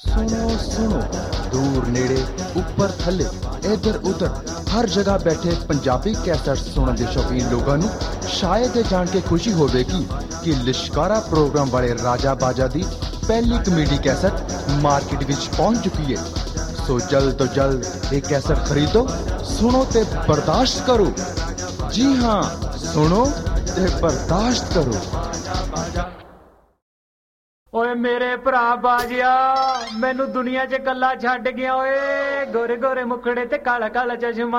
सुनो सुनो दूर नेड़े उपर थले इधर उधर हर जगह बैठे पंजाबी कैसेट सुनने के शौकीन लोगों नू शायद ये जान के खुशी होवेगी कि लिशकारा प्रोग्राम वाले राजा बाजा दी पहली कमेडी कैसेट मार्केट विच पहुंच चुकी है। सो जल्द तो जल्द ये कैसेट खरीदो, सुनो ते बर्दाश्त करो। जी हाँ, सुनो ते बर्दाश्त करो। ओए मेरे भरा बाजिया मैनू दुनिया च कला छड्ड गया। ओए गोरे गोरे मुखड़े ते काला काला चश्मा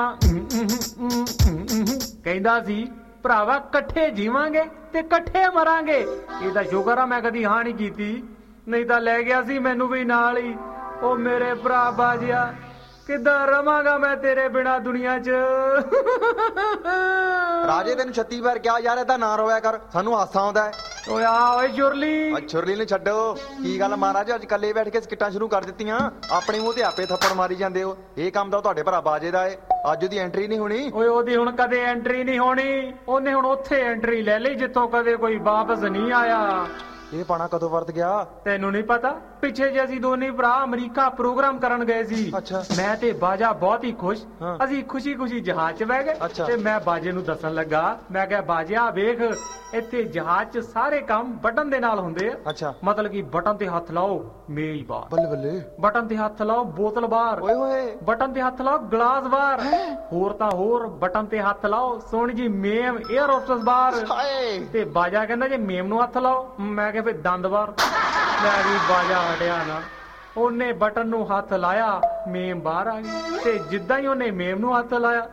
कहंदा सी भरावा कट्ठे जीवांगे ते कट्ठे मरांगे। इहदा शुकर आ मैं कदी हां नहीं कीती, नहीं तां लै गया सी मैनू भी नाल ही। ओ मेरे भरा बाजिया किद्दां रवांगा मैं तेरे बिना दुनिया च। राजे तेन 36 बार क्या यार इदा ना रोया कर, सानू हासा आउंदा है। ओए आ ओए छुरली छुरली ने छड्डो, की गल महाराज अज कल्ले बैठ के स्किटां शुरू कर दित्तियां, अपने मूंह ते आपे थप्पड़ मारी जांदे हो। ये काम तां तुहाडे भरा बाजे दा है, अज ओदी एंट्री नहीं होनी। ओए ओदी हुण कदे एंट्री नहीं होनी, ओने हुण उत्थे एंट्री ले ਲਈ जिੱਥੋਂ कदे कोई वापस नहीं आया। ਇਹ ਪਾਣਾ ਕਦੋਂ ਵਰਤ ਗਿਆ ਤੈਨੂੰ ਨਹੀਂ ਪਤਾ? ਪਿੱਛੇ ਜੇ ਅਸੀਂ ਦੋਨੇ ਭਰਾ ਅਮਰੀਕਾ ਪ੍ਰੋਗਰਾਮ ਕਰਨ ਗਏ ਸੀ। ਅੱਛਾ। ਮੈਂ ਤੇ ਬਾਜਾ ਬਹੁਤ ਹੀ ਖੁਸ਼, ਅਸੀਂ ਖੁਸ਼ੀ ਖੁਸ਼ੀ ਜਹਾਜ਼ 'ਚ ਬਹਿ ਗਏ ਤੇ ਮੈਂ ਬਾਜੇ ਨੂੰ ਦੱਸਣ ਲੱਗਾ, ਮੈਂ ਕਿਹਾ ਬਾਜਿਆ ਵੇਖ ਇੱਥੇ ਜਹਾਜ਼ 'ਚ ਸਾਰੇ ਕੰਮ ਬਟਨ ਦੇ ਨਾਲ ਹੁੰਦੇ ਆ। ਅੱਛਾ। ਮਤਲਬ ਕਿ ਬਟਨ ਤੇ ਹੱਥ ਲਾਓ ਮੇਜ਼ ਬਾਹਰ, ਬੱਲੇ ਬੱਲੇ, ਬਟਨ ਤੇ ਹੱਥ ਲਾਓ ਬੋਤਲ ਬਾਹਰ, ਓਏ ਹੋਏ ਬਟਨ ਤੇ ਹੱਥ ਲਾਓ ਗਲਾਸ ਬਾਹਰ, ਹੋਰ ਤਾਂ ਹੋਰ ਬਟਨ ਤੇ ਹੱਥ ਲਾਓ ਸੋਹਣੀ ਜੀ ਮੇਮ 에ਅਰ ਹੋਸਟਸ ਬਾਹਰ। ਹਾਏ ਤੇ ਬਾਜਾ ਕਹਿੰਦਾ ਜੇ ਮੇਮ ਨੂੰ ਹੱਥ ਲਾਓ, ਮੈਂ ਕਿਹਾ ਫਿਰ ਦੰਦ ਬਾਹਰ। ਮੈਂ ਵੀ ਬਾਜਾ ਹਟਿਆ ਨਾ, ਉਹਨੇ ਬਟਨ ਨੂੰ ਹੱਥ ਲਾਇਆ ਮੇਮ ਬਾਹਰ ਆ ਗਈ ਤੇ ਜਿੱਦਾਂ ਹੀ ਉਹਨੇ ਮੇਮ ਨੂੰ ਹੱਥ ਲਾਇਆ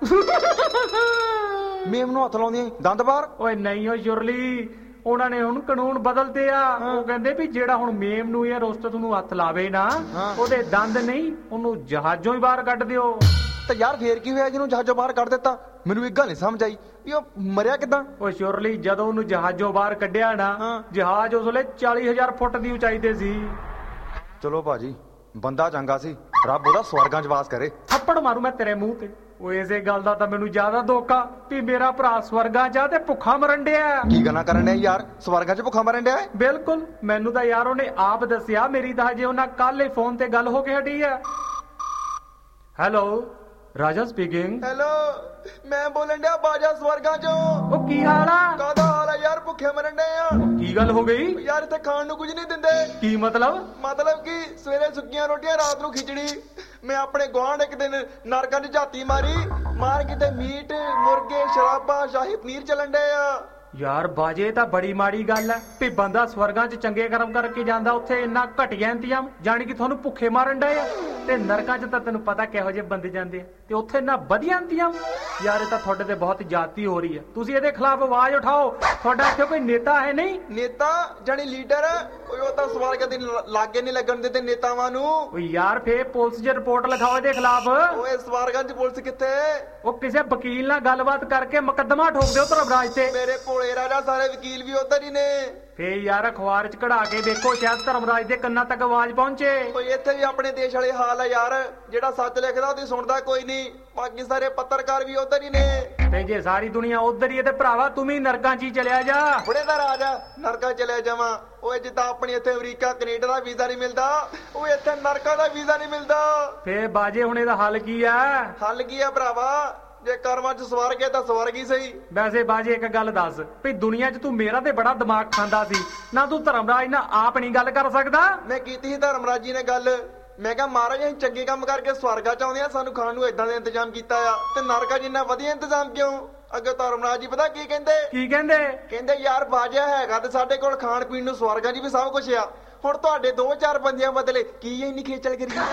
ਮੇਮ ਨੂੰ ਹੱਥ ਲਾਉਂਦੀ ਦੰਦ ਬਾਹਰ। ਓਏ ਨਹੀਂ ਓ ਸ਼ੁਰਲੀ, ਉਹਨਾਂ ਨੇ ਹੁਣ ਕਾਨੂੰਨ ਬਦਲਤੇ ਆ। ਉਹ ਕਹਿੰਦੇ ਵੀ ਜਿਹੜਾ ਹੁਣ ਮੇਮ ਨੂੰ ਜਾਂ ਰੋਸਟਤ ਨੂੰ ਹੱਥ ਲਾਵੇ ਨਾ ਉਹਦੇ ਦੰਦ ਨਹੀਂ, ਉਹਨੂੰ ਜਹਾਜ਼ੋਂ ਹੀ ਬਾਹਰ ਕੱਢ ਦਿਓ। ਤੇ ਯਾਰ ਫੇਰ ਕੀ ਹੋਇਆ ਜਿਹਨੂੰ ਜਹਾਜ਼ੋਂ ਬਾਹਰ ਕੱਢ ਦਿੱਤਾ? ਮੈਨੂੰ ਇੱਕ ਗੱਲ ਨਹੀਂ ਸਮਝ ਆਈ ਵੀ ਉਹ ਮਰਿਆ ਕਿੱਦਾਂ? ਓ ਸ਼ੁਰਲੀ ਜਦੋਂ ਉਹਨੂੰ ਜਹਾਜ਼ੋਂ ਬਾਹਰ ਕੱਢਿਆ ਨਾ, ਜਹਾਜ਼ ਉਸ ਵੇਲੇ 40,000 ਫੁੱਟ ਦੀ ਉਚਾਈ ਤੇ ਸੀ। ਚਲੋ ਭਾਜੀ ਬੰਦਾ ਚੰਗਾ ਸੀ, ਰੱਬ ਉਹਦਾ ਸਵਰਗਾਂ 'ਚ ਵਾਸ ਕਰੇ। ਥੱਪੜ ਮਾਰੂ ਮੈਂ ਤੇਰੇ ਮੂੰਹ ਤੇ। ਉਹ ਇਸੇ ਗੱਲ ਦਾ ਤਾਂ ਮੈਨੂੰ ਜ਼ਿਆਦਾ ਦੁੱਖ ਆ ਵੀ ਮੇਰਾ ਭਰਾ ਸਵਰਗਾਂ 'ਚ ਆ ਤੇ ਭੁੱਖਾ ਮਰਨ ਡਿਆ। ਕੀ ਗੱਲਾਂ ਕਰਨ ਡਿਆ ਯਾਰ, ਸਵਰਗਾਂ 'ਚ ਭੁੱਖਾ ਮਰਨ ਡਿਆ? ਬਿਲਕੁਲ, ਮੈਨੂੰ ਤਾਂ ਯਾਰ ਉਹਨੇ ਆਪ ਦੱਸਿਆ, ਮੇਰੀ ਤਾਂ ਹਜੇ ਉਹਨਾਂ ਕੱਲ ਹੀ ਫੋਨ ਤੇ ਗੱਲ ਹੋ ਕੇ ਹਟੀ ਆ। ਹੈਲੋ ਰਾਜਾ ਸਪੀਕਿੰਗ। ਹੈਲੋ ਮੈਂ ਬੋਲਣ ਡਿਆ ਬਾਜਾ ਸਵਰਗਾਂ 'ਚੋਂ। ਉਹ ਕੀ ਹਾਲ ਆ? ਕਾਹਦਾ ਹਾਲ ਆ ਯਾਰ, ਭੁੱਖੇ ਮਰਨ ਡੇ ਆ। ਕੀ ਗੱਲ ਹੋ ਗਈ ਯਾਰ ਇੱਥੇ ਖਾਣ ਨੂੰ ਕੁਝ ਨਹੀਂ ਦਿੰਦੇ। ਕੀ ਮਤਲਬ? ਮਤਲਬ ਕਿ ਸਵੇਰੇ ਸੁੱਕੀਆਂ ਰੋਟੀਆਂ, ਰਾਤ ਨੂੰ ਖਿਚੜੀ। ਮੈਂ ਆਪਣੇ ਗੁਆਂਢ ਇੱਕ ਦਿਨ ਨਰਕਾਂ 'ਚ ਝਾਤੀ ਮਾਰੀ, ਮਾਰ ਕਿਤੇ ਮੀਟ ਮੁਰਗੇ ਸ਼ਰਾਬਾਂ ਸ਼ਾਹੀ ਪਨੀਰ ਚੱਲਣ ਡੇ ਆ। ਯਾਰ ਬਾਜੇ ਤਾਂ ਬੜੀ ਮਾੜੀ ਗੱਲ ਐ ਵੀ ਬੰਦਾ ਸਵਰਗਾਂ 'ਚ ਚੰਗੇ ਕਰਮ ਕਰਕੇ ਜਾਂਦਾ, ਉੱਥੇ ਇੰਨਾ ਘਟੀਆ ਇੰਤਜ਼ਾਮ, ਜਾਣੀ ਕਿ ਤੁਹਾਨੂੰ ਭੁੱਖੇ ਮਾਰਨ ਡਏ ਆ। ਤੇ ਨਰਕਾਂ 'ਚ ਤਾਂ ਤੈਨੂੰ ਪਤਾ ਕਿਹੋ ਜਿਹੇ ਬੰਦੇ ਜਾਂਦੇ ਆ, ਤੇ ਉੱਥੇ ਇੰਨਾ ਵਧੀਆ ਇੰਤਜ਼ਾਮ। ਯਾਰ ਇਹ ਤਾਂ ਤੁਹਾਡੇ ਤੇ ਬਹੁਤ ਜ਼ਿਆਦਤੀ ਹੋ ਰਹੀ ਹੈ, ਤੁਸੀਂ ਇਹਦੇ ਖਿਲਾਫ ਆਵਾਜ਼ ਉਠਾਓ। ਤੁਹਾਡਾ ਇੱਥੇ ਕੋਈ ਨੇਤਾ ਹੈ ਨਹੀਂ? ਨੇਤਾ ਜਾਣੀ ਲੀਡਰ? ਉਹ ਤਾਂ ਸਵਰਗ ਦੇ ਲਾਗੇ ਨਹੀਂ ਲੱਗਣ ਦਿੰਦੇ ਨੇਤਾਵਾਂ ਨੂੰ। ਓਏ ਯਾਰ ਫੇਰ ਪੁਲਿਸ 'ਚ ਰਿਪੋਰਟ ਲਿਖਾਓ ਇਹਦੇ ਖਿਲਾਫ। ਓਏ ਸਵਰਗਾਂ 'ਚ ਪੁਲਿਸ ਕਿੱਥੇ? ਉਹ ਕਿਸੇ ਵਕੀਲ ਨਾਲ ਗੱਲਬਾਤ ਕਰਕੇ ਮੁਕੱਦਮਾ ਠੋਕ ਦਿਓ ਧਰਮਰਾਜ ਤੇ। ਮੇਰੇ ਭੋਲੇ ਰਾਜਾ ਸਾਰੇ ਵਕੀਲ ਵੀ ਉਧਰ ਹੀ ਨੇ। ਫੇਰ ਯਾਰ ਅਖਬਾਰ 'ਚ ਕਢਾ ਕੇ ਦੇਖੋ, ਸ਼ਾਇਦ ਧਰਮਰਾਜ ਦੇ ਕੰਨਾਂ ਤੱਕ ਆਵਾਜ਼ ਪਹੁੰਚੇ। ਓਏ ਇੱਥੇ ਵੀ ਆਪਣੇ ਦੇਸ਼ ਵਾਲੇ ਹਾਲ ਆ ਯਾਰ, ਜਿਹੜਾ ਸੱਚ ਲਿਖਦਾ ਉਹਦੀ ਸੁਣਦਾ ਕੋਈ ਨਹੀਂ। ਬਾਕੀ ਸਾਰੇ ਪੱਤਰਕਾਰ ਵੀ ਉਧਰ ਹੀ ਨੇ। ਤੇ ਜੇ ਸਾਰੀ ਦੁਨੀਆ ਉਧਰ ਹੀ ਹੈ ਤੇ ਭਰਾਵਾ ਤੂੰ ਵੀ ਨਰਕਾਂ 'ਚ ਹੀ ਚਲਿਆ ਜਾ। ਬੁੜੇ ਦਾ ਰਾਜ ਆ, ਨਰਕਾਂ ਚਲਿਆ ਜਾਵਾਂ। ਓਏ ਜਿੱਦਾਂ ਆਪਣੀ ਇੱਥੇ ਅਮਰੀਕਾ ਕੈਨੇਡਾ ਦਾ ਵੀਜ਼ਾ ਨਹੀਂ ਮਿਲਦਾ, ਉਹ ਇੱਥੇ ਨਰਕਾਂ ਦਾ ਵੀਜ਼ਾ ਨਹੀਂ ਮਿਲਦਾ। ਫੇਰ ਬਾਜੇ ਹੁਣ ਇਹਦਾ ਹੱਲ ਕੀ ਆ? ਹੱਲ ਕੀ ਆ ਭਰਾਵਾ, ਜੇ ਕਰਮਾਂ 'ਚ ਸਵਰ ਗਏ ਤਾਂ ਸਵਰਗ ਹੀ ਸਹੀ। ਵੈਸੇ ਬਾਜੇ ਇੱਕ ਗੱਲ ਦੱਸ ਵੀ ਦੁਨੀਆ 'ਚ ਤੂੰ ਮੇਰਾ ਤੇ ਬੜਾ ਦਿਮਾਗ ਖਾਂਦਾ ਸੀ ਨਾ, ਤੂੰ ਧਰਮਰਾਜ ਨਾਲ ਆਪ ਨਹੀਂ ਗੱਲ ਕਰ ਸਕਦਾ? ਮੈਂ ਕੀਤੀ ਸੀ ਧਰਮਰਾਜ ਜੀ ਨੇ ਗੱਲ। ਮੈਂ ਕਿਹਾ ਮਹਾਰਾਜ ਅਸੀਂ ਚੰਗੇ ਕੰਮ ਕਰਕੇ ਸਵਰਗਾਂ 'ਚ ਆਉਂਦੇ ਆ, ਸਾਨੂੰ ਖਾਣ ਨੂੰ ਏਦਾਂ ਦਾ ਇੰਤਜ਼ਾਮ ਕੀਤਾ ਆ, ਤੇ ਨਰਕਾਂ 'ਚ ਇੰਨਾ ਵਧੀਆ ਇੰਤਜ਼ਾਮ ਕਿਉਂ? ਅੱਗੇ ਧਰਮਰਾਜ ਜੀ ਪਤਾ ਕੀ ਕਹਿੰਦੇ? ਕੀ ਕਹਿੰਦੇ? ਕਹਿੰਦੇ ਯਾਰ ਬਾਜਿਆ ਹੈਗਾ ਤੇ ਸਾਡੇ ਕੋਲ ਖਾਣ ਪੀਣ ਨੂੰ ਸਵਰਗਾਂ 'ਚ ਵੀ ਸਭ ਕੁਝ ਆ, ਹੁਣ ਤੁਹਾਡੇ 2-4 ਬੰਦਿਆਂ ਬਦਲੇ ਕੀ ਇੰਨੀ ਖੇਚਲ ਕਰੀ?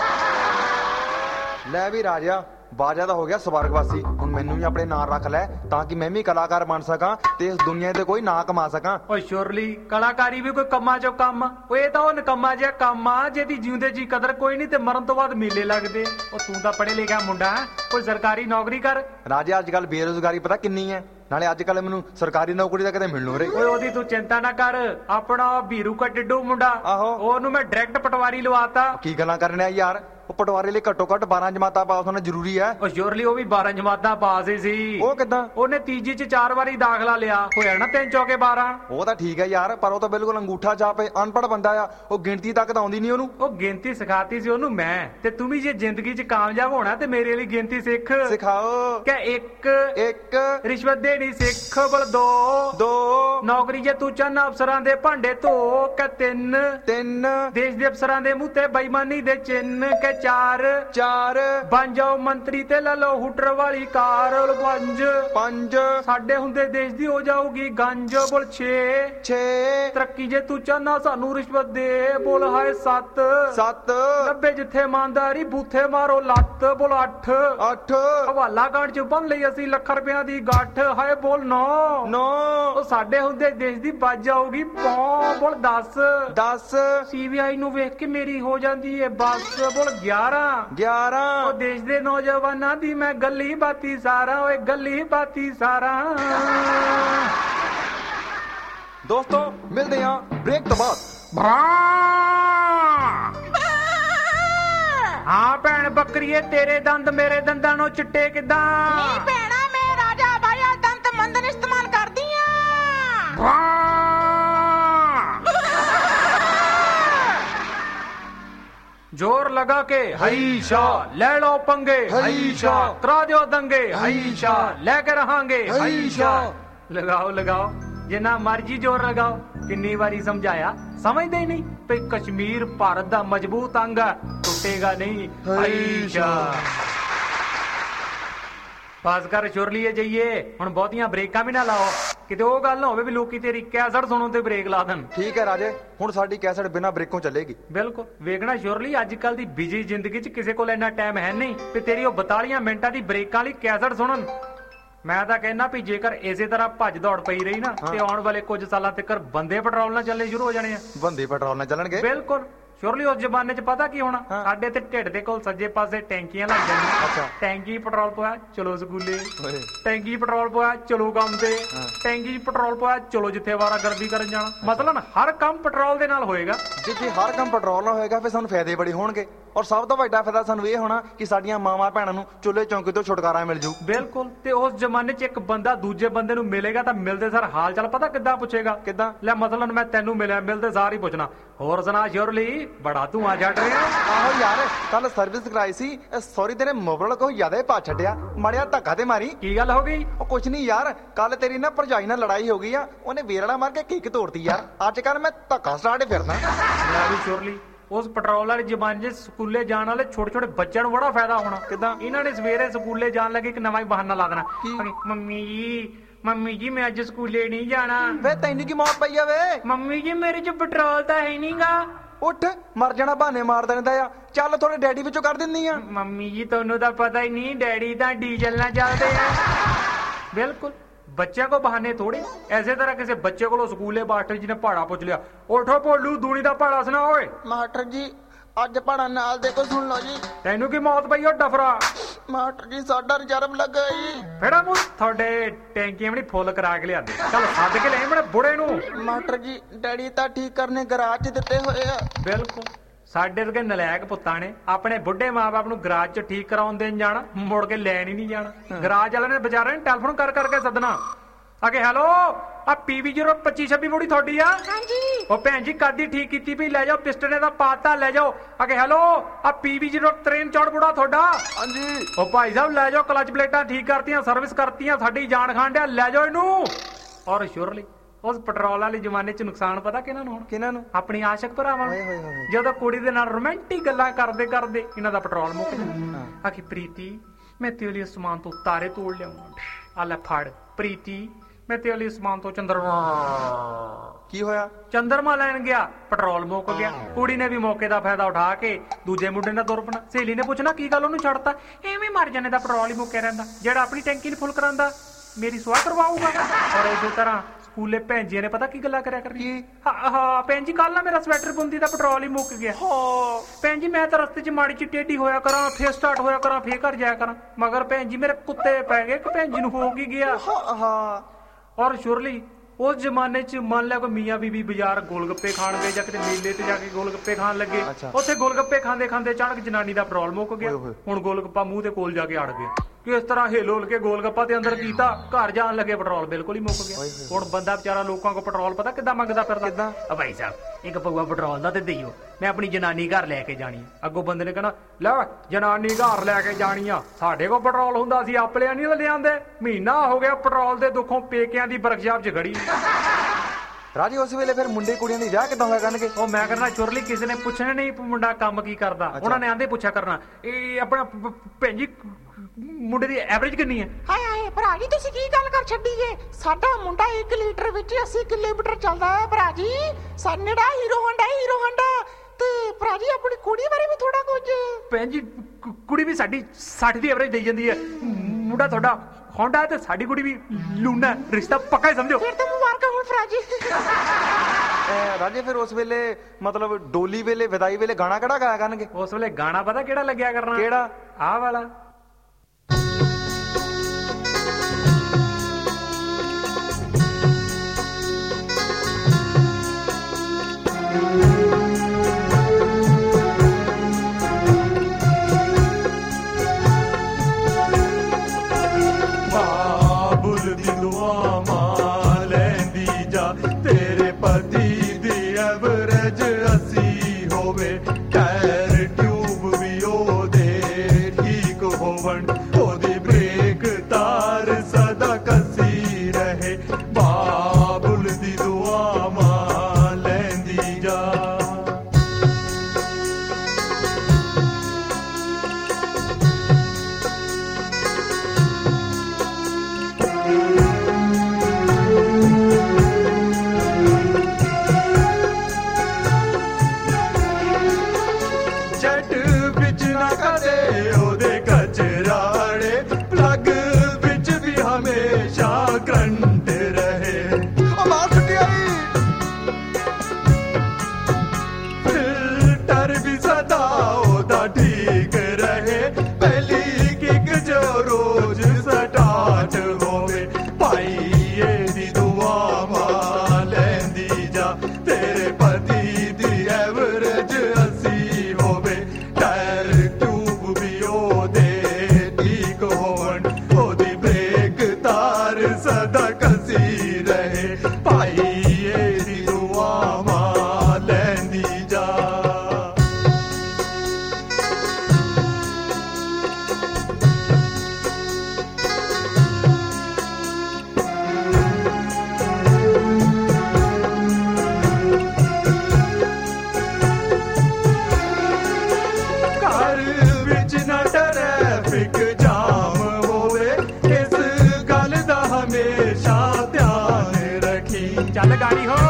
ਲੈ ਵੀ ਰਾਜਾ ਬਾਜਾ ਤਾਂ ਹੋ ਗਿਆ ਸਵਰਗਵਾਸੀ, ਹੁਣ ਮੈਨੂੰ ਵੀ ਆਪਣੇ ਨਾਂ ਰੱਖ ਲੈ ਤਾਂ ਕਿ ਮੈਂ ਵੀ ਕਲਾਕਾਰ ਬਣ ਸਕਾਂ ਤੇ ਇਸ ਦੁਨੀਆ ਤੇ ਕੋਈ ਨਾਂ ਕਮਾ ਸਕਾਂ। ਓਏ ਸ਼ੁਰਲੀ ਕਲਾਕਾਰੀ ਵੀ ਕੋਈ ਕੰਮਾਂ ਚੋਂ ਕੰਮ ਆ? ਓਏ ਤਾਂ ਉਹ ਨਕੰਮਾ ਜਿਹਾ ਕੰਮ ਆ ਜਿਹਦੀ ਜਿਉਂਦੇ ਜੀ ਕਦਰ ਕੋਈ ਨਹੀਂ ਤੇ ਮਰਨ ਤੋਂ ਬਾਅਦ ਮੇਲੇ ਲੱਗਦੇ। ਉਹ ਤੂੰ ਤਾਂ ਪੜ੍ਹੇ ਲਿਖਿਆ ਮੁੰਡਾ, ਕੋਈ ਸਰਕਾਰੀ ਨੌਕਰੀ ਕਰ। ਰਾਜਾ ਅੱਜ ਕੱਲ ਬੇਰੁਜ਼ਗਾਰੀ ਪਤਾ ਕਿੰਨੀ ਹੈ, ਨਾਲੇ ਅੱਜ ਕੱਲ ਮੈਨੂੰ ਸਰਕਾਰੀ ਨੌਕਰੀ ਦਾ ਕਿਤੇ ਮਿਲਣੋਂ ਰੇ। ਓਏ ਉਹਦੀ ਤੂੰ ਚਿੰਤਾ ਨਾ ਕਰ, ਆਪਣਾ ਵੀਰੂ ਕਾ ਟਿੱਡੂ ਮੁੰਡਾ, ਆਹੋ ਉਹਨੂੰ ਮੈਂ ਡਾਇਰੈਕਟ ਪਟਵਾਰੀ ਲਵਾਤਾ। ਕੀ ਗੱਲਾਂ ਕਰਨ ਆ ਯਾਰ, ਉਹ ਪਟਵਾਰੀ ਲਈ ਘੱਟੋ ਘੱਟ 12 ਜਮਾਤਾਂ ਪਾਸ ਹੋਣਾ ਜ਼ਰੂਰੀ ਹੈ। ਉਹ ਸ਼ੋਰਲੀ ਉਹ ਵੀ 12 ਜਮਾਤਾਂ ਪਾਸ ਹੀ ਸੀ। ਉਹ ਕਿੱਦਾਂ? ਉਹਨੇ ਤੀਜੀ ਚ 4 ਵਾਰੀ ਦਾਖਲਾ ਲਿਆ, ਹੋਇਆ ਨਾ 3 ਚੌਕੇ 12। ਉਹ ਤਾਂ ਠੀਕ ਹੈ ਯਾਰ, ਪਰ ਉਹ ਤਾਂ ਬਿਲਕੁਲ ਅੰਗੂਠਾ ਛਾਪੇ ਅਨਪੜ੍ਹ ਬੰਦਾ ਆ, ਉਹ ਗਿਣਤੀ ਤੱਕ ਤਾਂ ਆਉਂਦੀ ਨਹੀਂ ਉਹਨੂੰ। ਉਹ ਗਿਣਤੀ ਸਿਖਾਤੀ ਸੀ ਉਹਨੂੰ ਮੈਂ, ਤੇ ਤੂੰ ਵੀ ਜੇ ਜ਼ਿੰਦਗੀ ਚ ਕਾਮਯਾਬ ਹੋਣਾ ਤੇ ਮੇਰੇ ਲਈ ਗਿਣਤੀ ਸਿੱਖ। ਸਿਖਾਓ। ਕਿ 1 ਰਿਸ਼ਵਤ ਦੇਣੀ ਸਿੱਖ, ਬਲ 2 ਨੌਕਰੀ ਜੇ ਤੂੰ ਚਾਹਨਾ ਅਫਸਰਾਂ ਦੇ ਭਾਂਡੇ ਧੋ, ਕਿ 3 ਦੇਸ਼ ਦੇ ਅਫਸਰਾਂ ਦੇ ਮੂੰਹ ਤੇ ਬੇਈਮਾਨੀ ਦੇ ਚਿੰਨ, ਕਿ 4 ਬਣ ਜਾਓ ਮੰਤਰੀ ਤੇ ਲੈ ਲਓ ਹੁਟਰ ਵਾਲੀ ਕਾਰ, 5 ਸਾਡੇ ਹੁੰਦੇ ਦੇਸ਼ ਦੀ ਹੋ ਜਾਊਗੀ ਗੰਜ, ਬੋਲ 6 ਤਰੱਕੀ ਜੇ ਤੂੰ ਚਾਹਨਾ ਸਾਨੂੰ ਰਿਸ਼ਵਤ ਦੇ, ਬੋਲ ਹਾਏ 7 ਲੱਭੇ ਜਿੱਥੇ ਇਮਾਨਦਾਰੀ ਬੂਥੇ ਮਾਰੋ ਲੱਤ, ਬੋਲ 8 ਹਵਾਲਾ ਕਾਂਡ ਚ ਬੰਨ ਲਈ ਅਸੀਂ ਲੱਖ ਰੁਪਿਆਂ ਦੀ ਗੱਠ, ਹਾਏ ਬੋਲ 9 ਉਹ ਸਾਡੇ ਹੁੰਦੇ ਦੇਸ਼ ਦੀ ਵੱਜ ਜਾਊਗੀ ਪੌਂ, ਬੋਲ 10 ਸੀਬੀਆਈ ਨੂੰ ਵੇਖ ਕੇ ਮੇਰੀ ਹੋ ਜਾਂਦੀ ਏ ਬਸ, ਬੋਲ 11 ਉਹ ਦੇਸ਼ ਦੇ ਨੌਜਵਾਨਾਂ ਦੀ ਮੈਂ ਗੱਲੀ ਬਾਤੀ ਸਾਰਾ, ਓਏ ਗੱਲੀ ਬਾਤੀ ਸਾਰਾ। ਦੋਸਤੋ ਮਿਲਦੇ ਆ ਬ੍ਰੇਕ ਤੋਂ ਬਾਅਦ। ਹਾਂ ਭੈਣ ਬੱਕਰੀਏ, ਤੇਰੇ ਦੰਦ ਮੇਰੇ ਦੰਦਾਂ ਨੂੰ ਚਿੱਟੇ ਕਿੱਦਾਂ? ਨਹੀਂ ਭੈਣਾ, ਮੈਂ ਰਾਜਾ ਬਾਇਆ ਦੰਤ ਮੰਦਨ ਇਸਤੇਮਾਲ ਕਰਦੀ ਆ। जोर लगा के हईशा ले लो पंगे, हईशा करा दो दंगे, हईशा लेके रहांगे, हईशा लगाओ जिन्ना मर्जी जोर लगाओ। किन्नी बारी समझाया, समझते ही नहीं पे कश्मीर भारत दा मजबूत अंग है, टूटेगा नहीं, हईशा। ਪਾਸ ਕਰ ਛੁਰ ਲਈਏ ਜਾਈਏ ਹੁਣ, ਬਹੁਤੀਆਂ ਬ੍ਰੇਕਾਂ ਵੀ ਨਾ ਲਾਓ, ਕਿਤੇ ਉਹ ਗੱਲ ਨਾ ਹੋਵੇ ਵੀ ਲੋਕੀ ਤੇਰੀ ਕੈਸਟ ਸੁਣੋ ਤੇ ਬ੍ਰੇਕ ਲਾ ਦੇਣ। ਠੀਕ ਹੈ ਰਾਜੇ, ਹੁਣ ਸਾਡੀ ਕੈਸਟ ਬਿਨਾਂ ਬ੍ਰੇਕੋਂ ਚੱਲੇਗੀ। ਬਿਲਕੁਲ ਵੇਖਣਾ ਛੁਰ ਲਈ, ਅੱਜ ਕੱਲ ਦੀ ਬਿਜੀ ਜ਼ਿੰਦਗੀ 'ਚ ਕਿਸੇ ਕੋਲ ਇੰਨਾ ਟਾਈਮ ਹੈ ਨਹੀਂ ਵੀ ਤੇਰੀ ਉਹ 42 ਮਿੰਟਾਂ ਦੀ ਬ੍ਰੇਕਾਂ ਲਈ ਕੈਸਟ ਸੁਣਨ। ਮੈਂ ਤਾਂ ਕਹਿੰਦਾ ਵੀ ਜੇਕਰ ਇਸੇ ਤਰ੍ਹਾਂ ਭੱਜ ਦੌੜ ਪਈ ਰਹੀ ਨਾ ਤੇ ਆਉਣ ਵਾਲੇ ਕੁਝ ਸਾਲਾਂ ਤੱਕ ਬੰਦੇ ਪੈਟਰੋਲ ਨਾਲ ਚੱਲਣੇ ਸ਼ੁਰੂ ਹੋ ਜਾਣੇ ਆ। ਬੰਦੇ ਪੈਟਰੋਲ ਨਾਲ ਚੱਲਣਗੇ? ਬਿਲਕੁਲ ਸ਼ੁਰਲੀ ਉਸ ਜ਼ਮਾਨੇ 'ਚ ਪਤਾ ਕੀ ਹੋਣਾ, ਸਾਡੇ ਤੇ ਢਿੱਡ ਦੇ ਕੋਲ ਸੱਜੇ ਪਾਸੇ ਟੈਂਕੀਆਂ ਲੱਗ ਜਾਣੀਆਂ। ਟੈਂਕੀ ਪੈਟਰੋਲ ਪਵਾਇਆ ਚਲੋ ਸਕੂਲੇ, ਟੈਂਕੀ ਪੈਟਰੋਲ ਪਵਾਇਆ ਚਲੋ ਕੰਮ ਤੇ, ਟੈਂਕੀ ਪੈਟਰੋਲ ਪਵਾਇਆ ਚਲੋ ਜਿੱਥੇ ਵਾਰਾਗਰਦੀ ਕਰਨ ਜਾਣਾ। ਮਤਲਬ ਹਰ ਕੰਮ ਪੈਟਰੋਲ ਦੇ ਨਾਲ ਹੋਏਗਾ। ਜੇ ਹਰ ਕੰਮ ਪੈਟਰੋਲ ਨਾਲ ਹੋਏਗਾ ਫਿਰ ਸਾਨੂੰ ਫਾਇਦੇ ਬੜੇ ਹੋਣਗੇ, ਔਰ ਸਭ ਤੋਂ ਵੱਡਾ ਫਾਇਦਾ ਸਾਨੂੰ ਇਹ ਹੋਣਾ ਕਿ ਸਾਡੀਆਂ ਮਾਵਾਂ ਭੈਣਾਂ ਨੂੰ ਚੁੱਲ੍ਹੇ ਚੌਂਕੇ ਤੋਂ ਛੁਟਕਾਰਾ ਮਿਲ ਜੂ। ਬਿਲਕੁਲ, ਤੇ ਉਸ ਜ਼ਮਾਨੇ 'ਚ ਇੱਕ ਬੰਦਾ ਦੂਜੇ ਬੰਦੇ ਨੂੰ ਮਿਲੇਗਾ ਤਾਂ ਮਿਲਦੇ ਸਰ ਹਾਲ ਚਾਲ ਪਤਾ ਕਿੱਦਾਂ ਪੁੱਛੇਗਾ? ਕਿੱਦਾਂ? ਲੈ ਮਤਲਬ ਮੈਂ ਤੈਨੂੰ ਮਿਲਿਆ, ਮਿਲਦੇ ਸਾਰ ਹੀ ਪੁੱਛਣਾ ਹੋਰ ਸੁਣਾ ਸ਼ੁਰਲੀ, ਬੜਾ ਧੂਆਂ ਛੱਡ ਰਿਹਾ। ਆਹੋ ਯਾਰ, ਕੱਲ ਸਰਵਿਸ ਕਰਾਈ ਸੀ, ਸੌਰੀ ਤੇਰੇ ਮੋਬਾਈਲ ਕੋਈ ਜ਼ਿਆਦਾ ਹੀ ਪਾ ਛੱਡਿਆ, ਮਾੜਿਆ ਧੱਕਾ ਤੇ ਮਾਰੀ। ਕੀ ਗੱਲ ਹੋ ਗਈ? ਉਹ ਕੁਛ ਨਹੀਂ ਯਾਰ, ਕੱਲ ਤੇਰੀ ਨਾ ਭਰਜਾਈ ਨਾਲ ਲੜਾਈ ਹੋ ਗਈ ਆ, ਉਹਨੇ ਵੇਰੜਾ ਮਾਰ ਕੇ ਕਿੱਕ ਤੋੜਤੀ ਯਾਰ। ਅੱਜ ਕੱਲ ਮੈਂ ਧੱਕਾ ਸਟਾਰਟ ਫਿਰਦਾ। ਲੈ ਵੀ ਸ਼ੁਰਲੀ, ਉਸ ਪੈਟਰੋਲ ਵਾਲੇ ਜ਼ਮਾਨੇ 'ਚ ਸਕੂਲੇ ਜਾਣ ਵਾਲੇ ਛੋਟੇ ਛੋਟੇ ਬੱਚਿਆਂ ਨੂੰ ਬੜਾ ਫਾਇਦਾ ਹੋਣਾ। ਕਿੱਦਾਂ? ਇਹਨਾਂ ਨੇ ਸਵੇਰੇ ਸਕੂਲੇ ਜਾਣ ਲੱਗੇ ਇੱਕ ਨਵਾਂ ਹੀ ਬਹਾਨਾ ਲਾ ਦੇਣਾ, ਮੰਮੀ ਜੀ ਮੈਂ ਅੱਜ ਸਕੂਲੇ ਨਹੀਂ ਜਾਣਾ। ਵੇ ਤੈਨੂੰ ਕੀ ਮੌਤ ਪਈ ਆ ਵੇ? ਮੰਮੀ ਜੀ ਮੇਰੇ 'ਚ ਪੈਟਰੋਲ ਤਾਂ ਹੈ ਨਹੀਂਗਾ। ਉੱਠ, ਮਰ ਜਾਣਾ ਬਹਾਨੇ ਮਾਰ ਦਿੰਦਾ ਆ। ਚੱਲ ਥੋੜੇ ਡੈਡੀ ਵਿੱਚੋਂ ਕੱਢ ਦਿੰਦੀ ਆ। ਮੰਮੀ ਜੀ ਤੁਹਾਨੂੰ ਤਾਂ ਪਤਾ ਹੀ ਨਹੀਂ, ਡੈਡੀ ਤਾਂ ਡੀਜ਼ਲ ਨਾਲ ਚੱਲਦੇ ਆ। ਬਿਲਕੁਲ, ਬੱਚਿਆਂ ਕੋ ਬਹਾਨੇ ਥੋੜੇ। ਐਸੇ ਤਰ੍ਹਾਂ ਕਿਸੇ ਬੱਚੇ ਕੋਲੋਂ ਸਕੂਲੇ ਮਾਸਟਰ ਜੀ ਨੇ ਪਹਾੜਾ ਪੁੱਛ ਲਿਆ, ਉਠੋ ਭੋਲੂ ਦੂਣੀ ਦਾ ਪਹਾੜਾ ਸੁਣਾ ਓਏ। ਮਾਸਟਰ ਜੀ ਅੱਜ ਪਹਾੜਾ ਨਾਲ ਦੇਖੋ, ਸੁਣ ਲਓ ਜੀ। ਤੈਨੂੰ ਕੀ ਮੌਤ ਪਈ ਓ ਡਫਰਾ? ਮਾਸਟਰ ਜੀ ਸਾਡਾ ਰਿਜ਼ਰਵ ਲੱਗਾ ਜੀ। ਫੇੜਾ ਮੂੰਹ, ਤੁਹਾਡੇ ਟੈਂਕੀਆਂ ਵੀ ਫੁੱਲ ਕਰਾ ਕੇ ਲਿਆਦੇ। ਚੱਲ ਸੱਦ ਕੇ ਲੈ ਬੜੇ ਬੁੜੇ ਨੂੰ। ਮਾਸਟਰ ਜੀ ਡੈਡੀ ਤਾਂ ਠੀਕ ਕਰਨੇ ਗਰਾਜ 'ਚ ਦਿੱਤੇ ਹੋਏ ਆ। ਬਿਲਕੁਲ, ਸਾਡੇ ਵਰਗੇ ਨਲਾਇਕ ਪੁੱਤਾਂ ਨੇ ਆਪਣੇ ਬੁੱਢੇ ਮਾਂ-ਬਾਪ ਨੂੰ ਗਰਾਜ 'ਚ ਠੀਕ ਕਰਾਉਣ ਦੇਣ ਜਾਣਾ, ਮੁੜ ਕੇ ਲੈਣ ਹੀ ਨਹੀਂ ਜਾਣਾ। ਗਰਾਜ ਵਾਲਿਆਂ ਨੇ ਵਿਚਾਰਿਆਂ ਨੇ ਟੈਲੀਫੋਨ ਕਰ ਕਰਕੇ ਸੱਦਣਾ, ਆਕੇ ਹੈਲੋ ਆ PV 02526 ਮੁੜੀ ਤੁਹਾਡੀ ਆ? ਹਾਂਜੀ। ਉਹ ਭੈਣ ਜੀ ਕਾਦੀ ਠੀਕ ਕੀਤੀ ਵੀ, ਲੈ ਜਾਓ ਪਿਸਟਨ ਦਾ ਪਾਤਾ ਲੈ ਜਾਓ। ਆਕੇ ਹੈਲੋ ਆ PV 06364 ਮੁੜਾ ਤੁਹਾਡਾ? ਹਾਂਜੀ। ਉਹ ਭਾਈ ਸਾਹਿਬ ਲੈ ਜਾਓ, ਕਲਚ ਪਲੇਟਾਂ ਠੀਕ ਕਰਤੀਆਂ, ਸਰਵਿਸ ਕਰਤੀਆਂ, ਸਾਡੀ ਜਾਨ ਖਾਣ ਡਿਆ, ਲੈ ਜਾਓ ਇਹਨੂੰ। ਔਰ ਸ਼ੋਰਲੀ ਉਸ ਪੈਟਰੋਲ ਵਾਲੇ ਜ਼ਮਾਨੇ 'ਚ ਨੁਕਸਾਨ ਪਤਾ ਕਿਹਨਾਂ ਨੂੰ? ਕਿਹਨਾਂ ਨੂੰ? ਆਪਣੀ ਆਸ਼ਕ ਭਰਾਵਾਂ ਨੂੰ। ਜਦੋਂ ਕੁੜੀ ਦੇ ਨਾਲ ਰੋਮਾਂਟਿਕ ਗੱਲਾਂ ਕਰਦੇ ਕਰਦੇ ਇਹਨਾਂ ਦਾ ਪੈਟਰੋਲ ਮੁੱਕ ਜਾਂਦਾ। ਆਖੀ ਪ੍ਰੀਤੀ ਮੈਂ ਤੇਰੇ ਲਈ ਸਮਾਨ ਤੋਂ ਤਾਰੇ ਤੋੜ ਲਿਆਉਂਗਾ, ਆ ਲੈ ਫੜ। ਪ੍ਰੀਤੀ ਮੈਂ ਤੇਰੇ ਲਈ ਸਮਾਨ ਤੋਂ ਚੰਦਰਮਾ। ਕੀ ਹੋਇਆ? ਚੰਦਰਮਾ ਲੈਣ ਗਿਆ, ਪੈਟਰੋਲ ਮੁੱਕ ਗਿਆ। ਕੁੜੀ ਨੇ ਵੀ ਮੌਕੇ ਦਾ ਫਾਇਦਾ ਉਠਾ ਕੇ ਦੂਜੇ ਮੁੰਡੇ ਨਾਲ ਤੁਰ ਪਣਾ। ਸਹੇਲੀ ਨੇ ਪੁੱਛਣਾ ਕੀ ਗੱਲ ਉਹਨੂੰ ਛੱਡਤਾ? ਐਵੇਂ ਮਰ ਜਾਣੇ ਦਾ ਪੈਟਰੋਲ ਹੀ ਮੁੱਕਿਆ ਰਹਿੰਦਾ, ਜਿਹੜਾ ਆਪਣੀ ਟੈਂਕੀ ਨੂੰ ਫੁੱਲ ਕਰਾਂਦਾ ਮੇਰੀ ਸੁਆਹ ਕਰਵਾਊਗਾ। ਔਰ ਇਸੇ ਤਰ੍ਹਾਂ ਸਕੂਲੇ ਭੈਣ ਜੀ ਨੇ ਪਤਾ ਕੀ ਗੱਲਾਂ ਕਰਿਆ ਕਰਨੀ? ਹਾਂ ਭੈਣ ਜੀ ਕੱਲ ਨਾ ਮੇਰਾ ਸਵੈਟਰ ਬੁੰਦੀ ਦਾ ਪੈਟਰੋਲ ਹੀ ਮੁੱਕ ਗਿਆ। ਭੈਣ ਜੀ ਮੈਂ ਤਾਂ ਰਸਤੇ 'ਚ ਮਾੜੀ 'ਚ ਟੇਢੀ ਹੋਇਆ ਕਰਾਂ, ਫੇਰ ਸਟਾਰਟ ਹੋਇਆ ਕਰਾਂ, ਫੇਰ ਘਰ ਜਾਇਆ ਕਰਾਂ, ਮਗਰ ਭੈਣ ਜੀ ਮੇਰੇ ਕੁੱਤੇ ਪੈ ਗਏ ਕਿ ਭੈਣ ਜੀ ਨੂੰ ਹੋ ਕੀ ਗਿਆ। ਔਰ ਸ਼ੁਰਲੀ ਉਸ ਜ਼ਮਾਨੇ 'ਚ ਮੰਨ ਲਿਆ ਕੋਈ ਮੀਆਂ ਬੀਬੀ ਬਾਜ਼ਾਰ ਗੋਲਗੱਪੇ ਖਾਣ ਗਏ ਜਾਂ ਕਿਤੇ ਮੇਲੇ ਤੇ ਜਾ ਕੇ ਗੋਲਗੱਪੇ ਖਾਣ ਲੱਗੇ, ਉੱਥੇ ਗੋਲਗੱਪੇ ਖਾਂਦੇ ਖਾਂਦੇ ਅਚਾਨਕ ਜਨਾਨੀ ਦਾ ਪੈਟਰੋਲ ਮੁੱਕ ਗਿਆ। ਹੁਣ ਗੋਲਗੱਪਾ ਮੂੰਹ ਦੇ ਕੋਲ ਜਾ ਕੇ ਅੜ ਗਿਆ। ਕਿਸ ਤਰ੍ਹਾਂ ਹਿਲ ਕੇ ਗੋਲਗੱਪਾ ਤੇ ਅੰਦਰ ਕੀਤਾ, ਘਰ ਜਾਣ ਲੱਗੇ ਪੈਟਰੋਲ ਬਿਲਕੁਲ ਹੀ ਮੁੱਕ ਗਿਆ। ਹੁਣ ਬੰਦਾ ਵਿਚਾਰਾ ਲੋਕਾਂ ਕੋਲ ਪੈਟਰੋਲ ਪਤਾ ਕਿੱਦਾਂ ਮੰਗਦਾ ਫਿਰਦਾ, ਭਾਈ ਸਾਹਿਬ ਇੱਕ ਪਊਆ ਪੈਟਰੋਲ ਦਾ ਤੇ ਦਿਓ, ਮੈਂ ਆਪਣੀ ਜਨਾਨੀ ਘਰ ਲੈ ਕੇ ਜਾਣੀ। ਅੱਗੋਂ ਬੰਦੇ ਨੇ ਕਹਿਣਾ ਲੈ ਜਨਾਨੀ ਘਰ ਲੈ ਕੇ ਜਾਣੀ ਆ, ਸਾਡੇ ਕੋਲ ਪੈਟਰੋਲ ਹੁੰਦਾ ਸੀ ਆਪਲਿਆਂ ਨਹੀਂ ਲਿਆਂਦੇ। ਮਹੀਨਾ ਹੋ ਗਿਆ ਪੈਟਰੋਲ ਦੇ ਦੁੱਖੋਂ ਪੇਕਿਆਂ ਦੀ ਵਰਕਸ਼ਾਪ 'ਚ ਖੜੀ। ਰਾਜੇ ਉਸ ਵੇਲੇ ਫਿਰ ਮੁੰਡੇ ਕੁੜੀਆਂ ਦੀ ਵਿਆਹ ਕਿੱਦਾਂ ਹੋਇਆ ਕਰਨਗੇ? ਉਹ ਮੈਂ ਕਰਨਾ ਚੁਰਲੀ, ਕਿਸੇ ਨੇ ਪੁੱਛਣਾ ਨਹੀਂ ਮੁੰਡਾ ਕੰਮ ਕੀ ਕਰਦਾ, ਉਹਨਾਂ ਨੇ ਆਂਦੇ ਪੁੱਛਿਆ ਕਰਨਾ ਇਹ ਆਪਣਾ ਭੈਣ ਜੀ ਮੁੰਡੇ ਦੀ ਐਵਰੇਜ ਕਿੰਨੀ ਹੈ। ਹਾਏ ਹਾਏ ਭਰਾ ਜੀ ਤੁਸੀਂ ਕੀ ਗੱਲ ਕਰ ਛੱਡੀ ਏ, ਸਾਡਾ ਮੁੰਡਾ 1 ਲੀਟਰ ਵਿੱਚ 80 ਕਿਲੋਮੀਟਰ ਚੱਲਦਾ ਹੈ ਭਰਾ ਜੀ, ਸਾਡਾ ਹੀਰੋ ਹੋਂਡਾ ਤੇ ਭਰਾ ਜੀ ਆਪਣੀ ਕੁੜੀ ਬਾਰੇ ਵੀ ਥੋੜਾ ਕੁਝ। ਭੈਣ ਜੀ ਕੁੜੀ ਵੀ ਸਾਡੀ 60 ਦੀ ਐਵਰੇਜ ਦੇਈ ਜਾਂਦੀ ਹੈ, ਮੁੰਡਾ ਤੁਹਾਡਾ ਹੋਂਡਾ ਤੇ ਸਾਡੀ ਕੁੜੀ ਵੀ ਲੂਨਾ, ਰਿਸ਼ਤਾ ਪੱਕਾ ਹੀ ਸਮਝੋ। ਫਿਰ ਤਾਂ ਮੁਬਾਰਕਾਂ ਹੋਣ ਭਰਾ ਜੀ। ਰਾਜੇ ਫਿਰ ਉਸ ਵੇਲੇ ਮਤਲਬ ਡੋਲੀ ਵੇਲੇ ਵਿਦਾਈ ਵੇਲੇ ਗਾਣਾ ਕਿਹੜਾ ਗਾਇਆ ਕਰਨਗੇ? ਉਸ ਵੇਲੇ ਗਾਣਾ ਪਤਾ ਕਿਹੜਾ ਲੱਗਿਆ ਕਰਨਾ? ਕਿਹੜਾ? ਆਹ ਵਾਲਾ। ਚੱਲ ਗਾੜੀ ਹੋ।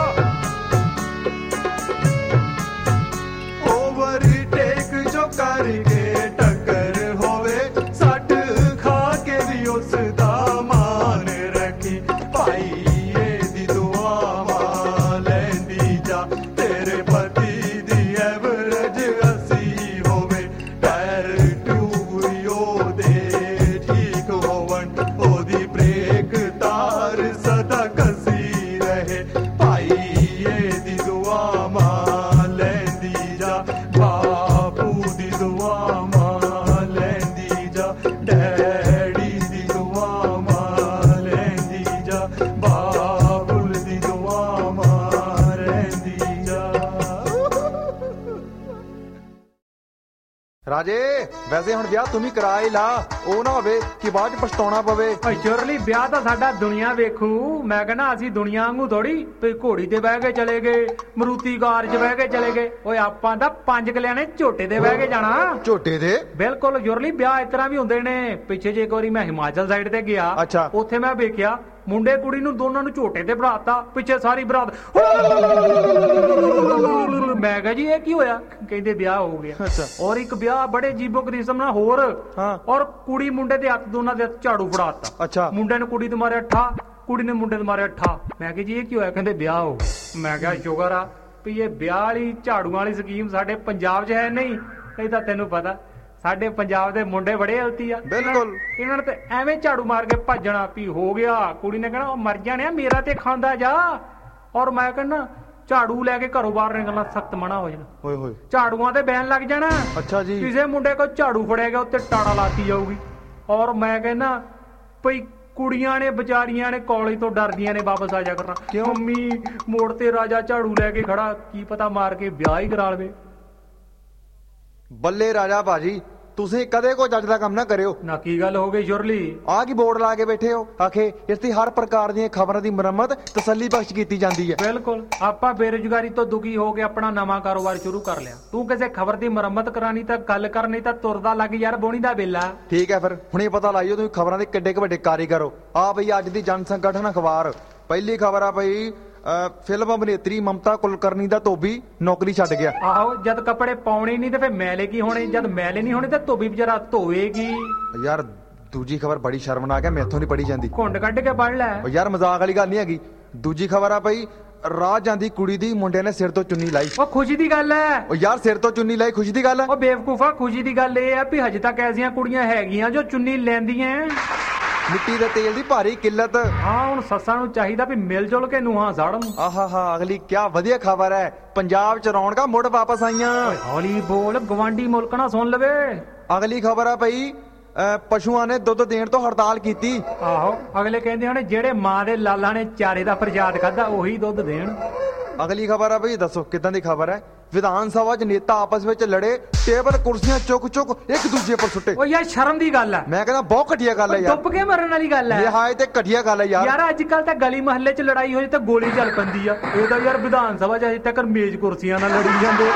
ਓਵਰਟੇਕ ਜੋ ਕਰਕੇ ਟੱਕਰ ਹੋਵੇ, ਸੱਟ ਖਾ ਕੇ ਵੀ ਉਸ ਦਾ ਮਾਨ ਰੱਖੀ। ਭਾਈ ਇਹਦੀ ਦੁਆਵਾਂ ਲੈਂਦੀ ਜਾ, ਤੇਰੇ ਪਤੀ ਦੀ ਐਵਰੇਜ 80 ਹੋਵੇ। ਟਾਇਰ ਟਿਊਬ ਉਹਦੇ ਠੀਕ ਹੋਵਣ, ਉਹਦੀ ਬ੍ਰੇਕ ਤਾਰ ਸਦਾ ਕਸੀ ਰਹੇ। ਭਾਈ ਇਹਦੀ ਦੁਆਵਾਂ ਲੈਂਦੀ ਜਾ, ਬਾਪੂ ਦੀ ਦੁਆਵਾਂ ਲੈਂਦੀ ਜਾ, ਡੈਡੀ ਦੀ ਦੁਆਵਾਂ ਲੈਂਦੀ ਜਾ, ਬਾਬੁਲ ਦੀ ਦੁਆਵਾਂ ਲੈਂਦੀ ਜਾ। ਰਾਜੇ ਵੈਸੇ ਹੁਣ ਵਿਆਹ ਤੂੰ ਵੀ ਕਰਾ ਹੀ ਲਾ, ਉਹ ਨਾ ਹੋਵੇ ਕਿ ਬਾਅਦ ਚ ਪਛਤਾਉਣਾ ਪਵੇ। ਸ਼ੋਰਲੀ ਵਿਆਹ ਤਾਂ ਸਾਡਾ ਦੁਨੀਆ ਵੇਖੂ। ਮੈਂ ਕਹਿੰਦਾ ਅਸੀਂ ਦੁਨੀਆ ਵਾਂਗੂ ਥੋੜੀ ਵੀ ਘੋੜੀ ਤੇ ਬਹਿ ਕੇ ਚਲੇ ਗਏ, ਮਰੂਤੀ ਕਾਰ 'ਚ ਬਹਿ ਕੇ ਚਲੇ ਗਏ। ਓਏ ਆਪਾਂ ਤਾਂ 5 ਕਿਲਿਆਂ ਨੇ ਝੋਟੇ ਤੇ ਬਹਿ ਕੇ ਜਾਣਾ। ਝੋਟੇ ਦੇ? ਬਿਲਕੁਲ ਸ਼ੋਰਲੀ, ਵਿਆਹ ਇਸ ਤਰ੍ਹਾਂ ਵੀ ਹੁੰਦੇ ਨੇ। ਪਿੱਛੇ ਜੇ ਇੱਕ ਵਾਰੀ ਮੈਂ ਹਿਮਾਚਲ ਸਾਈਡ ਤੇ ਗਿਆ, ਅੱਛਾ। ਉੱਥੇ ਮੈਂ ਵੇਖਿਆ ਮੁੰਡੇ ਕੁੜੀ ਨੂੰ ਦੋਨਾਂ ਨੂੰ ਝੋਟੇ ਤੇ ਬਿਠਾਤਾ, ਪਿੱਛੇ ਸਾਰੀ ਬਰਾਤ। ਮੈਂ ਕਿਹਾ ਜੀ ਇਹ ਕੀ ਹੋਇਆ? ਕਹਿੰਦੇ ਵਿਆਹ ਹੋ ਗਿਆ। ਔਰ ਇੱਕ ਵਿਆਹ ਬੜੇ ਅਜੀਬੋ ਕਿਸਮ ਨਾਲ ਹੋਰ, ਔਰ ਕੁੜੀ ਮੁੰਡੇ ਦੇ ਹੱਥ, ਦੋਨਾਂ ਦੇ ਹੱਥ ਝਾੜੂ ਫੜਾਤਾ। ਅੱਛਾ। ਮੁੰਡੇ ਨੇ ਕੁੜੀ ਤੇ ਮਾਰਿਆ ਠਾ, ਕੁੜੀ ਨੇ ਮੁੰਡੇ ਤੇ ਮਾਰਿਆ ਠਾ। ਮੈਂ ਕਿਹਾ ਜੀ ਇਹ ਕੀ ਹੋਇਆ? ਕਹਿੰਦੇ ਵਿਆਹ ਹੋ। ਮੈਂ ਕਿਹਾ ਸ਼ੁਕਰ ਆ ਵੀ ਇਹ ਵਿਆਹ ਵਾਲੀ ਝਾੜੂਆਂ ਵਾਲੀ ਸਕੀਮ ਸਾਡੇ ਪੰਜਾਬ 'ਚ ਹੈ ਨਹੀਂ, ਨਹੀਂ ਤਾਂ ਤੈਨੂੰ ਪਤਾ ਸਾਡੇ ਪੰਜਾਬ ਦੇ ਮੁੰਡੇ ਬੜੇ ਹਲਤੀ ਆ। ਬਿਲਕੁਲ। ਇਹਨਾਂ ਨੇ ਤੇ ਐਵੇਂ ਝਾੜੂ ਮਾਰ ਕੇ ਭੱਜਣਾ ਵੀ ਹੋ ਗਿਆ। ਕੁੜੀ ਨੇ ਕਹਿਣਾ ਉਹ ਮਰ ਜਾਣਿਆ, ਮੇਰਾ ਤੇ ਖਾਂਦਾ ਜਾ। ਔਰ ਮੈਂ ਕਹਿੰਦਾ ਝਾੜੂ ਲੈ ਕੇ ਘਰੋਂ ਬਾਹਰ ਨਿਕਲਣਾ ਸਖਤ ਮਨਾ ਹੋ ਜਾਣਾ। ਓਏ ਹੋਏ, ਝਾੜੂਆਂ ਤੇ ਬੈਨ ਲੱਗ ਜਾਣਾ। ਅੱਛਾ ਜੀ। ਕਿਸੇ ਮੁੰਡੇ ਕੋਲ ਝਾੜੂ ਫੜਿਆ ਗਿਆ ਉੱਤੇ ਟਾੜਾ ਲਾਤੀ ਜਾਊਗੀ। ਔਰ ਮੈਂ ਕਹਿੰਦਾ ਭਈ ਕੁੜੀਆਂ ਨੇ ਵਿਚਾਰੀਆਂ ਨੇ ਕਾਲਜ ਤੋਂ ਡਰਦੀਆਂ ਨੇ ਵਾਪਸ ਆ ਜਾ ਕਰਨਾ। ਕਿਉਂ? ਮੰਮੀ ਮੋੜ ਤੇ ਰਾਜਾ ਝਾੜੂ ਲੈ ਕੇ ਖੜਾ, ਕੀ ਪਤਾ ਮਾਰ ਕੇ ਵਿਆਹ ਹੀ ਕਰਾ ਲਵੇ। ਬੱਲੇ ਰਾਜਾ ਭਾਜੀ, ਤੁਸੀਂ ਕਦੇ ਕੋਈ ਜੱਜ ਦਾ ਕੰਮ ਨਾ ਕਰਿਓ। ਨਾ ਕੀ ਗੱਲ ਹੋ ਗਈ ਸ਼ੁਰਲੀ? ਆਹ ਕੀ ਬੋਰਡ ਲਾ ਕੇ ਬੈਠੇ ਹੋ? ਆਖੇ ਇਸ ਦੀ ਹਰ ਪ੍ਰਕਾਰ ਦੀਆਂ ਖਬਰਾਂ ਦੀ ਮੁਰੰਮਤ ਤਸੱਲੀ ਬਖਸ਼ ਕੀਤੀ ਜਾਂਦੀ ਹੈ। ਬਿਲਕੁਲ। ਆਪਾਂ ਬੇਰੁਜ਼ਗਾਰੀ ਤੋਂ ਦੁਖੀ ਹੋ ਕੇ ਆਪਣਾ ਨਵਾਂ ਕਾਰੋਬਾਰ ਸ਼ੁਰੂ ਕਰ ਲਿਆ। ਤੂੰ ਕਿਸੇ ਖਬਰ ਦੀ ਮੁਰੰਮਤ ਕਰਾਣੀ ਤਾਂ ਗੱਲ ਕਰਨੀ ਤਾਂ ਤੁਰਦਾ ਲੱਗ ਯਾਰ, ਬੋਣੀ ਦਾ ਵੇਲਾ। ਠੀਕ ਹੈ, ਫਿਰ ਹੁਣੇ ਪਤਾ ਲਾਈਓ ਤੁਸੀਂ ਖਬਰਾਂ ਦੇ ਕਿੱਡੇ ਕੁ ਵੱਡੇ ਕਾਰੀਗਰ ਹੋ। ਆ ਬਈ ਅੱਜ ਦੀ ਜਨ ਸੰਗਠਨ ਅਖਬਾਰ, ਪਹਿਲੀ ਖਬਰ ਆ ਬਈ ਫਿਲਮ ਅਭਿਨੇਤਰੀ ਮਮਤਾ ਕੁਲਕਰਨੀ ਦਾ ਧੋਬੀ ਨੌਕਰੀ ਛੱਡ ਗਿਆ। ਆਹੋ, ਜਦ ਕੱਪੜੇ ਪਾਉਣੇ ਨਹੀਂ ਤੇ ਫੇ ਮੈਲੇ ਕੀ ਹੋਣੇ? ਜਦ ਮੈਲੇ ਨਹੀਂ ਹੋਣੇ ਤੇ ਧੋਬੀ ਵਿਚਾਰਾ ਧੋਵੇਗੀ। ਯਾਰ ਦੂਜੀ ਖਬਰ ਬੜੀ ਸ਼ਰਮਨਾਕ ਹੈ, ਮੈਥੋਂ ਨਹੀਂ ਪੜੀ ਜਾਂਦੀ। ਘੁੰਡ ਕੱਢ ਕੇ ਪੜ ਲੈ। ਓ ਯਾਰ ਮਜ਼ਾਕ ਵਾਲੀ ਗੱਲ ਨਹੀਂ ਹੈਗੀ। ਦੂਜੀ ਖਬਰ ਆ ਬਈ ਰਾਹ ਜਾਂਦੀ ਕੁੜੀ ਦੀ ਮੁੰਡੇ ਨੇ ਸਿਰ ਤੋਂ ਚੁੰਨੀ ਲਾਈ। ਉਹ ਖੁਸ਼ੀ ਦੀ ਗੱਲ ਹੈ। ਓ ਯਾਰ ਸਿਰ ਤੋਂ ਚੁੰਨੀ ਲਾਈ ਖੁਸ਼ੀ ਦੀ ਗੱਲ ਹੈ? ਉਹ ਬੇਵਕੂਫਾ, ਖੁਸ਼ੀ ਦੀ ਗੱਲ ਇਹ ਆ ਵੀ ਹਜੇ ਤੱਕ ਐਸੀਆਂ ਕੁੜੀਆਂ ਹੈਗੀਆਂ ਜੋ ਚੁੰਨੀ ਲੈਂਦੀਆਂ। ਮਿੱਟੀ ਦੇ ਤੇਲ ਦੀ ਭਾਰੀ ਕਿੱਲਤ। ਹਾਂ, ਹੁਣ ਸੱਸਾਂ ਨੂੰ ਚਾਹੀਦਾ ਵੀ ਮਿਲ ਜੁਲ ਕੇ ਨੂੰਹਾਂ ਸਾੜਨ। ਆਹਾ ਅਗਲੀ ਕੀ ਵਧੀਆ ਖਬਰ ਹੈ, ਪੰਜਾਬ ਚ ਰੌਣਕਾਂ ਮੁੜ ਵਾਪਸ ਆਈਆਂ। ਹੌਲੀ ਬੋਲ, ਗਵਾਂਢੀ ਮੁਲਕ ਨਾ ਸੁਣ ਲਵੇ। ਅਗਲੀ ਖਬਰ ਆ ਭਈ ਪਸ਼ੂਆਂ ਨੇ ਦੁੱਧ ਦੇਣ ਤੋਂ ਹੜਤਾਲ ਕੀਤੀ। ਆਹੋ, ਅਗਲੇ ਕਹਿੰਦੇ ਹੋਣੇ ਜਿਹੜੇ ਮਾਂ ਦੇ ਲਾਲਾਂ ਨੇ ਚਾਰੇ ਦਾ ਪ੍ਰਸ਼ਾਦ ਖਾਦਾ ਉਹੀ ਦੁੱਧ ਦੇਣ। ਅਗਲੀ ਖਬਰ ਆ ਭਈ, ਦੱਸੋ ਕਿਦਾਂ ਦੀ ਖਬਰ ਹੈ? ਵਿਧਾਨ ਸਭਾ ਚ ਨੇਤਾ ਆਪਸ ਵਿੱਚ ਲੜੇ, ਟੇਬਲ ਕੁਰਸੀਆਂ ਚੁੱਕ ਇੱਕ ਦੂਜੇ ਪਰ ਸੁੱਟੇ। ਓ ਯਾਰ ਸ਼ਰਮ ਦੀ ਗੱਲ ਹੈ। ਮੈਂ ਕਹਿੰਦਾ ਬਹੁਤ ਘਟੀਆ ਗੱਲ ਹੈ ਯਾਰ, ਡੁੱਬ ਕੇ ਮਰਨ ਵਾਲੀ ਗੱਲ ਹੈ। ਨਿਹਾਇਤ ਤੇ ਘਟੀਆ ਗੱਲ ਹੈ ਯਾਰ। ਯਾਰ ਅੱਜ ਕੱਲ ਤਾਂ ਗਲੀ ਮਹੱਲੇ ਚ ਲੜਾਈ ਹੋਈ ਤਾਂ ਗੋਲੀ ਚੱਲ ਪੈਂਦੀ ਆ। ਇਹ ਤਾਂ ਯਾਰ ਵਿਧਾਨ ਸਭਾ ਚ ਅਜੇ ਤੱਕ ਮੇਜ਼ ਕੁਰਸੀਆਂ ਨਾਲ ਲੜੀ ਜਾਂਦੇ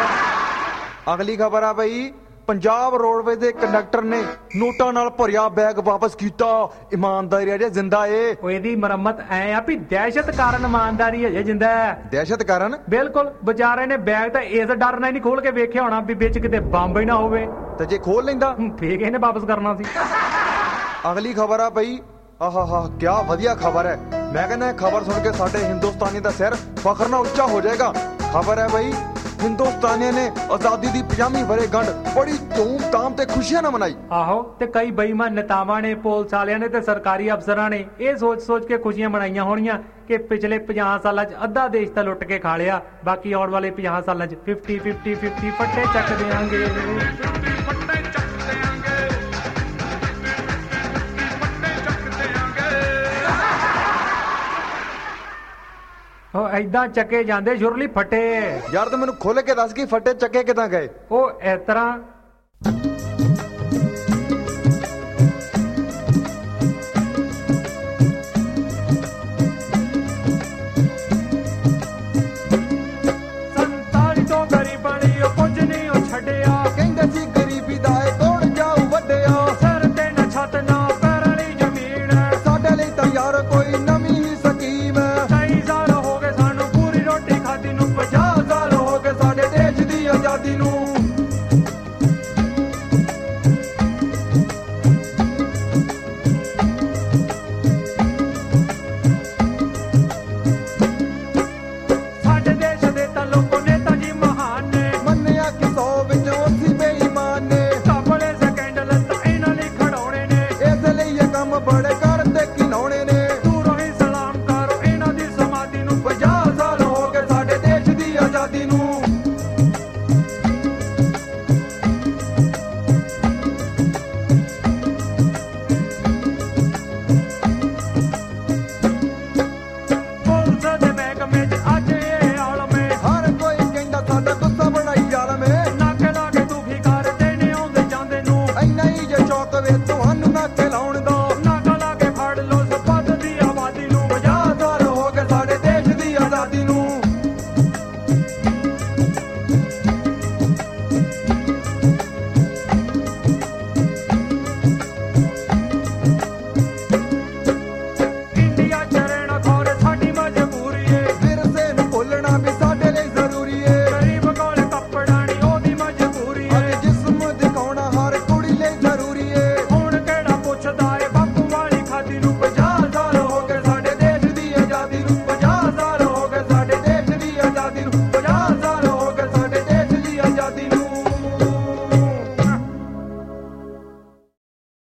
ਆ। ਅਗਲੀ ਖਬਰ ਆ ਭਈ ਪੰਜਾਬ ਰੋਡਵੇਜ਼ ਦੇ ਕੰਡਕਟਰ ਨੇ ਨੋਟਾਂ ਨਾਲ ਭਰਿਆ ਬੈਗ ਵਾਪਸ ਕੀਤਾ। ਇਮਾਨਦਾਰੀ ਅਜੇ ਜਿੰਦਾ ਏ। ਉਹ ਇਹਦੀ ਮੁਰੰਮਤ ਐ ਆ ਵੀ ਦਹਿਸ਼ਤ ਕਾਰਨ ਇਮਾਨਦਾਰੀ ਅਜੇ ਜਿੰਦਾ ਹੈ। ਦਹਿਸ਼ਤ ਕਾਰਨ? ਬਿਲਕੁਲ। ਵਿਚਾਰੇ ਨੇ ਬੈਗ ਤਾਂ ਇਸ ਡਰ ਨਾਲ ਨਹੀਂ ਖੋਲ ਕੇ ਵੇਖਿਆ ਹੋਣਾ ਵੀ ਵਿੱਚ ਕਿਤੇ ਬੰਬ ਹੀ ਨਾ ਹੋਵੇ। ਤੇ ਜੇ ਖੋਲ ਲੈਂਦਾ ਫੇਰ ਇਹਨੇ ਵਾਪਸ ਕਰਨਾ ਸੀ। ਅਗਲੀ ਖਬਰ ਆ ਭਈ ਆਹਾ ਕੀ ਵਧੀਆ ਖਬਰ ਹੈ। ਮੈਂ ਕਹਿੰਦਾ ਇਹ ਖਬਰ ਸੁਣ ਕੇ ਸਾਡੇ ਹਿੰਦੁਸਤਾਨੀ ਦਾ ਸਿਰ ਫਖਰ ਨਾਲ ਉੱਚਾ ਹੋ ਜਾਏਗਾ। ਖਬਰ ਹੈ ਭਈ ਹਿੰਦੁਸਤਾਨੀਆਂ ਨੇ ਆਜ਼ਾਦੀ ਦੀ 50ਵੀਂ ਵਰ੍ਹੇਗੰਢ ਬੜੀ ਧੂਮ-ਧਾਮ ਤੇ ਖੁਸ਼ੀਆਂ ਨਾਲ ਮਨਾਈ। ਆਹੋ, ਤੇ ਕਈ ਬੇਈਮਾਨ ਨੇਤਾਵਾਂ ਨੇ, ਪੁਲਿਸ ਵਾਲਿਆਂ ਨੇ ਤੇ ਸਰਕਾਰੀ ਅਫਸਰਾਂ ਨੇ ਇਹ ਸੋਚ ਕੇ ਖੁਸ਼ੀਆਂ ਮਨਾਈਆਂ ਹੋਣੀਆਂ ਕਿ ਪਿਛਲੇ 50 ਸਾਲਾਂ 'ਚ ਅੱਧਾ ਦੇਸ਼ ਤਾਂ ਲੁੱਟ ਕੇ ਖਾ ਲਿਆ, ਬਾਕੀ ਆਉਣ ਵਾਲੇ 50 ਸਾਲਾਂ 'ਚ 50 ਫੱਟੇ ਚੱਕ ਦੇਾਂਗੇ। ਉਹ ਐਦਾਂ ਚੱਕੇ ਜਾਂਦੇ ਸ਼ੁਰਲੀ ਫੱਟੇ। ਯਾਰ ਤੂੰ ਮੈਨੂੰ ਖੁੱਲ ਕੇ ਦੱਸ ਕਿ ਫੱਟੇ ਚੱਕੇ ਕਿਦਾਂ ਗਏ? ਉਹ ਇਸ ਤਰ੍ਹਾਂ ਕਹਿੰਦੇ ਸੀ